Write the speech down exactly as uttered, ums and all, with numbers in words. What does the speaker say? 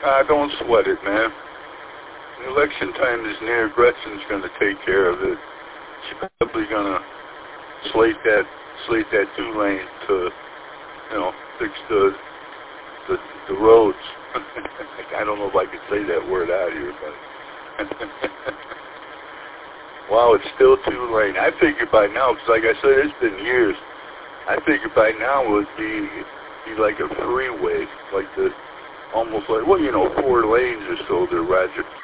Ah, don't sweat it, man. Election time is near. Gretchen's going to take care of it. She's probably going to slate that slate that two lane to, you know, fix the the, the roads. I don't know if I could say that word out here, but wow, it's still two lane. I figured by now, because like I said, it's been years. I figured by now it would be be like a freeway, like the almost like well, you know, four lanes or so. They're Roger